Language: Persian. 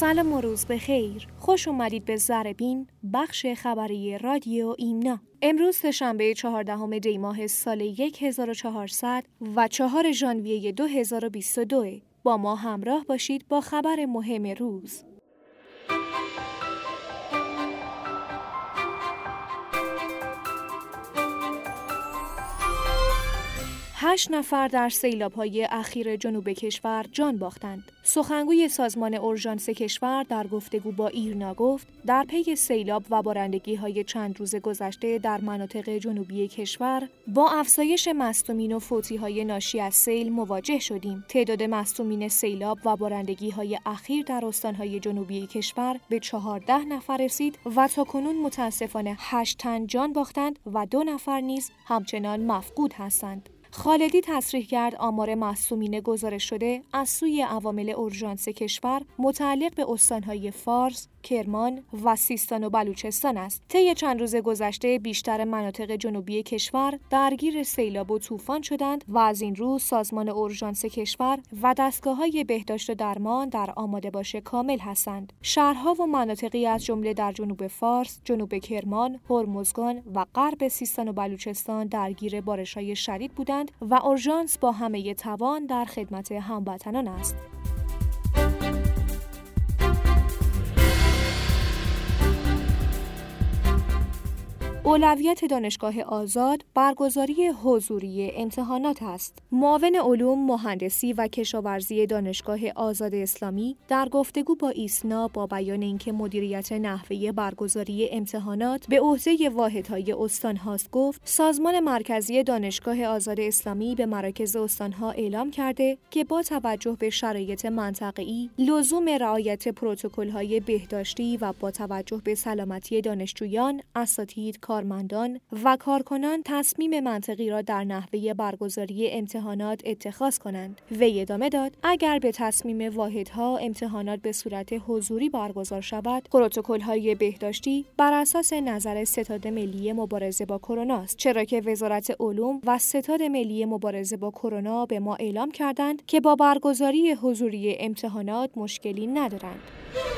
سلام و روز بخیر. خوش اومدید به ذره‌بین، بخش خبری رادیو ایمنا. امروز سه‌شنبه 14 دی ماه سال 1400 و 4 ژانویه 2022. با ما همراه باشید با خبر مهم روز. 8 نفر در سیلاب‌های اخیر جنوب کشور جان باختند. سخنگوی سازمان اورژانس کشور در گفتگو با ایرنا گفت در پی سیلاب و بارندگی‌های چند روز گذشته در مناطق جنوبی کشور با افزایش مصدومین و فوتی‌های ناشی از سیل مواجه شدیم. تعداد مصدومین سیلاب و بارندگی‌های اخیر در استان‌های جنوبی کشور به 14 نفر رسید و تاکنون متأسفانه 8 تن جان باختند و 2 نفر نیز همچنان مفقود هستند. خالدی تصریح کرد آمار مصدومین گزارش شده از سوی عوامل اورژانس کشور متعلق به استان‌های فارس، کرمان و سیستان و بلوچستان است. طی چند روز گذشته بیشتر مناطق جنوبی کشور درگیر سیلاب و طوفان شدند و از این رو سازمان اورژانس کشور و دستگاه‌های بهداشت و درمان در آماده باش کامل هستند. شهرها و مناطقی از جمله در جنوب فارس، جنوب کرمان، هرمزگان و غرب سیستان و بلوچستان درگیر بارش‌های شدید بودند و اورژانس با همه توان در خدمت هموطنان است. اولویت دانشگاه آزاد برگزاری حضوری امتحانات است. معاون علوم، مهندسی و کشاورزی دانشگاه آزاد اسلامی در گفتگو با ایسنا با بیان اینکه مدیریت نحوه برگزاری امتحانات به عهده واحدهای استان هاست گفت سازمان مرکزی دانشگاه آزاد اسلامی به مراکز استانها اعلام کرده که با توجه به شرایط منطقه‌ای، لزوم رعایت پروتکل‌های بهداشتی و با توجه به سلامتی دانشجویان، اساتید، کارمندان و کارکنان تصمیم منطقی را در نحوه برگزاری امتحانات اتخاذ کنند. وی ادامه داد اگر به تصمیم واحدها امتحانات به صورت حضوری برگزار شود، پروتکل‌های بهداشتی بر اساس نظر ستاد ملی مبارزه با کرونا است، چرا که وزارت علوم و ستاد ملی مبارزه با کرونا به ما اعلام کردند که با برگزاری حضوری امتحانات مشکلی ندارند.